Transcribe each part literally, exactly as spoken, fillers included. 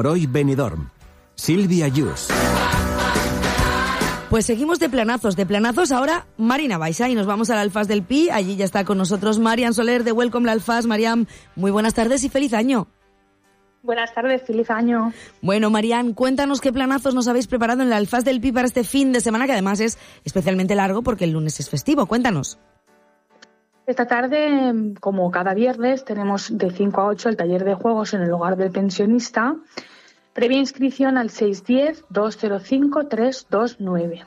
Roy Benidorm. Silvia Yus. Pues seguimos de planazos, de planazos ahora Marina Baixa y nos vamos al Alfás del Pi. Allí ya está con nosotros Marian Soler de Welcome la Alfás. Marian, muy buenas tardes y feliz año. Buenas tardes, feliz año. Bueno, Marian, cuéntanos qué planazos nos habéis preparado en el Alfás del Pi para este fin de semana, que además es especialmente largo porque el lunes es festivo. Cuéntanos. Esta tarde, como cada viernes, tenemos de cinco a ocho el taller de juegos en el hogar del pensionista. Previa inscripción al seis uno cero, dos cero cinco, tres dos nueve.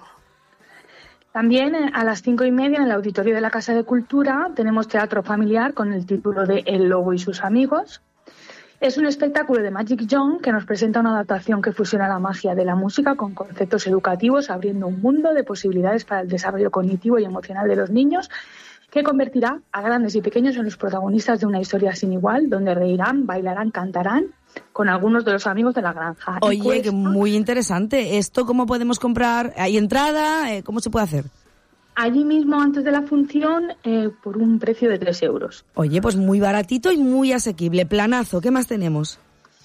También a las cinco y media en el auditorio de la Casa de Cultura tenemos teatro familiar con el título de El Lobo y sus amigos. Es un espectáculo de Magic John que nos presenta una adaptación que fusiona la magia de la música con conceptos educativos, abriendo un mundo de posibilidades para el desarrollo cognitivo y emocional de los niños, que convertirá a grandes y pequeños en los protagonistas de una historia sin igual, donde reirán, bailarán, cantarán con algunos de los amigos de la granja. Oye, cuesta... que muy interesante. ¿Esto cómo podemos comprar? ¿Hay entrada? ¿Cómo se puede hacer? Allí mismo, antes de la función, eh, por un precio de tres euros. Oye, pues muy baratito y muy asequible. Planazo, ¿qué más tenemos?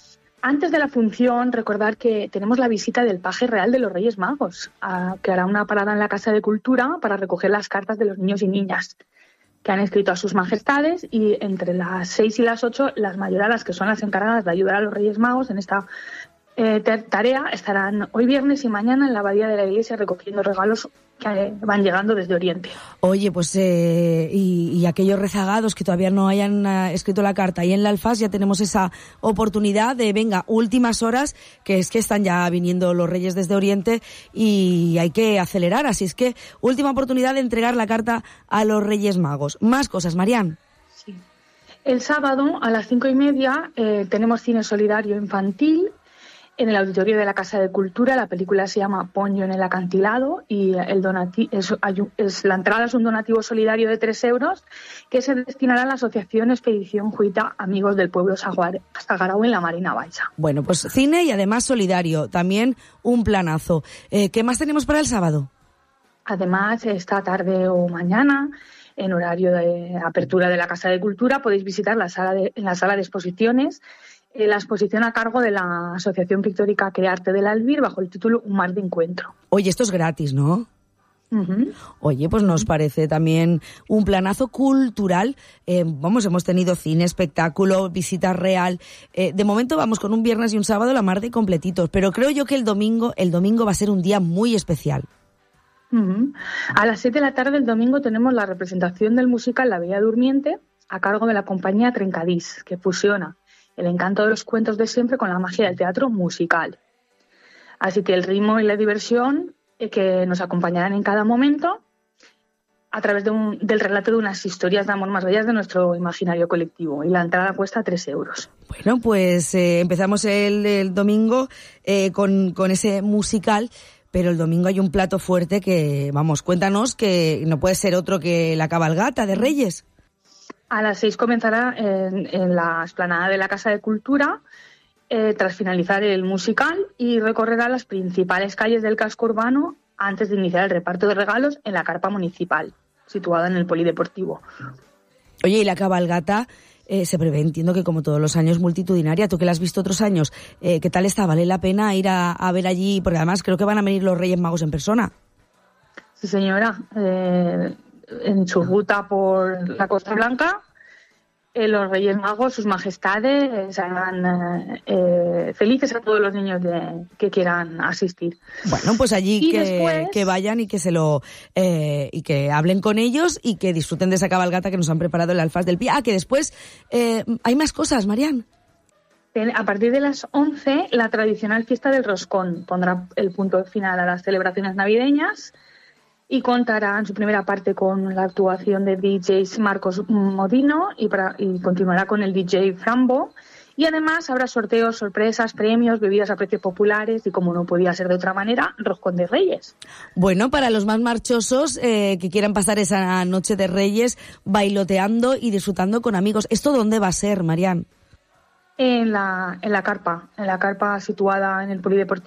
Antes de la función, recordar que tenemos la visita del paje real de los Reyes Magos, a, que hará una parada en la Casa de Cultura para recoger las cartas de los niños y niñas que han escrito a sus majestades, y entre las seis y las ocho las mayoradas, que son las encargadas de ayudar a los Reyes Magos en esta eh, tarea, estarán hoy viernes y mañana en la abadía de la iglesia recogiendo regalos que van llegando desde Oriente. Oye, pues eh, y, y aquellos rezagados que todavía no hayan uh, escrito la carta, y en la Alfás ya tenemos esa oportunidad de, venga, últimas horas, que es que están ya viniendo los Reyes desde Oriente y hay que acelerar, así es que última oportunidad de entregar la carta a los Reyes Magos. Más cosas, Marian. Sí. El sábado a las cinco y media eh, tenemos cine solidario infantil en el auditorio de la Casa de Cultura. La película se llama Ponyo en el acantilado y el donati- es, es, la entrada es un donativo solidario de tres euros que se destinará a la Asociación Expedición Juita Amigos del Pueblo Saharaui en la Marina Baixa. Bueno, pues cine y además solidario, también un planazo. Eh, ¿Qué más tenemos para el sábado? Además, esta tarde o mañana, en horario de apertura de la Casa de Cultura, podéis visitar la sala de, en la sala de exposiciones la exposición a cargo de la Asociación Pictórica Crearte del Albir bajo el título Un mar de encuentro. Oye, esto es gratis, ¿no? Uh-huh. Oye, pues nos parece también un planazo cultural. Eh, vamos, hemos tenido cine, espectáculo, visita real. Eh, de momento vamos con un viernes y un sábado la mar de completitos, pero creo yo que el domingo, el domingo va a ser un día muy especial. Uh-huh. A las siete de la tarde el domingo tenemos la representación del musical La Bella Durmiente a cargo de la compañía Trencadís, que fusiona el encanto de los cuentos de siempre con la magia del teatro musical. Así que el ritmo y la diversión eh, que nos acompañarán en cada momento a través de un, del relato de unas historias de amor más bellas de nuestro imaginario colectivo. Y la entrada cuesta tres euros. Bueno, pues eh, empezamos el, el domingo eh, con, con ese musical, pero el domingo hay un plato fuerte que, vamos, cuéntanos, que no puede ser otro que la cabalgata de Reyes. A las seis comenzará en, en la explanada de la Casa de Cultura, eh, tras finalizar el musical, y recorrerá las principales calles del casco urbano antes de iniciar el reparto de regalos en la carpa municipal, situada en el polideportivo. Oye, y la cabalgata eh, se prevé, entiendo que como todos los años, multitudinaria. Tú que la has visto otros años, eh, ¿qué tal está? ¿Vale la pena ir a, a ver allí? Porque además creo que van a venir los Reyes Magos en persona. Sí, señora. Eh... En su ruta por la Costa Blanca, eh, los Reyes Magos, sus majestades, serán eh, eh, felices a todos los niños de, que quieran asistir. Bueno, pues allí que, después... que vayan y que se lo eh, y que hablen con ellos y que disfruten de esa cabalgata que nos han preparado el Alfás del Pi. Ah, que después eh, hay más cosas, Marian. A partir de las once, la tradicional fiesta del roscón pondrá el punto final a las celebraciones navideñas y contará en su primera parte con la actuación de D Js Marcos Modino y, para, y continuará con el D J Frambo. Y además habrá sorteos, sorpresas, premios, bebidas a precios populares y, como no podía ser de otra manera, roscón de Reyes. Bueno, para los más marchosos eh, que quieran pasar esa noche de Reyes bailoteando y disfrutando con amigos. ¿Esto dónde va a ser, Marian? En la, en la carpa, en la carpa situada en el polideportivo.